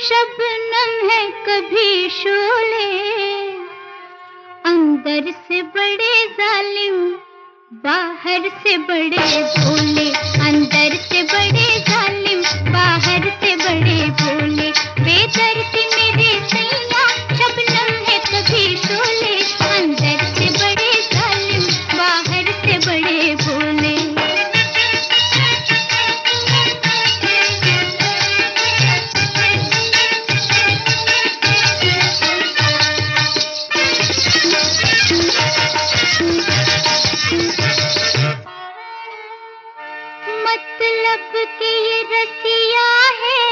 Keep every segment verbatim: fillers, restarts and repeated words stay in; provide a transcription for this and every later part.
शबनम है कभी शोले, अंदर से बड़े जालिम, बाहर से बड़े भोले। अंदर से बड़े जालिम, बाहर से बड़े भोले। बेदर्दी मेरे सैया, शबनम है कभी शोले, अंदर से बड़े जालिम, बाहर से बड़े भोले। मतलब कि ये रसिया है,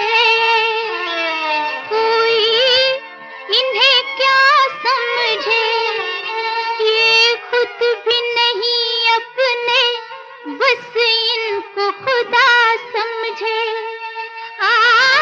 कोई इन्हें क्या समझे, ये खुद भी नहीं अपने, बस इनको खुदा समझे। आ,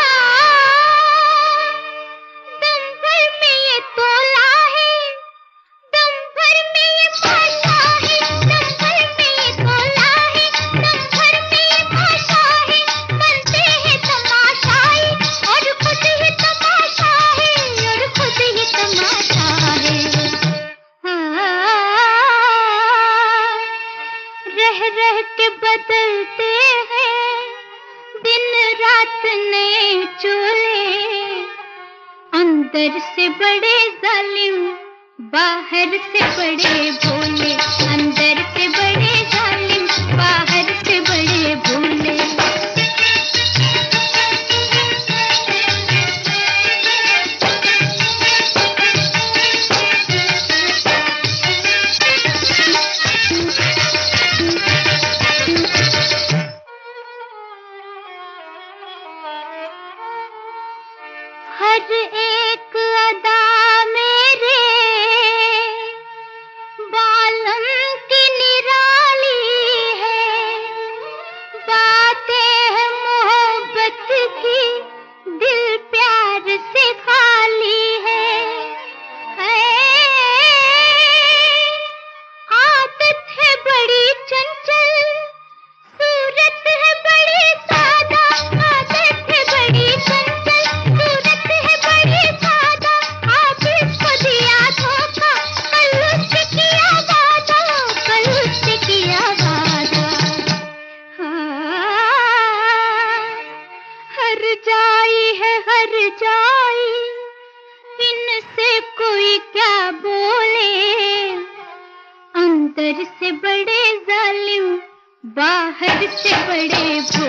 दम भर में ये तोला है, दम भर में ये पाशा है, दम भर में ये तोला है, दम भर में ये पाशा है। बनते हैं तमाशाई और खुद ही तमाशा है, और खुद ही तमाशा है। हाँ, रह रह के बदलते हैं दिन रात नए चोले। अंदर से बड़े जालिम, बाहर से बड़े भोले। अंदर से बड़े जालिम, बाहर से बड़े भोले। हर एक अदा मेरे बालम की निराली है, बातें हैं मोहब्बत की, दिल प्यार से खाली है। है आदत है बड़ी चंचल, सूरत है बड़ी सादा। आदत है बड़ी चंचल, सूरत है बड़ी सादा। आज इसको दिया धोखा, कल उससे किया वादा, कल उससे किया वादा। हाँ, हर जाई है हर जाई, इनसे कोई क्या बोले। अंदर से बड़े जालिम, बाहर से बड़े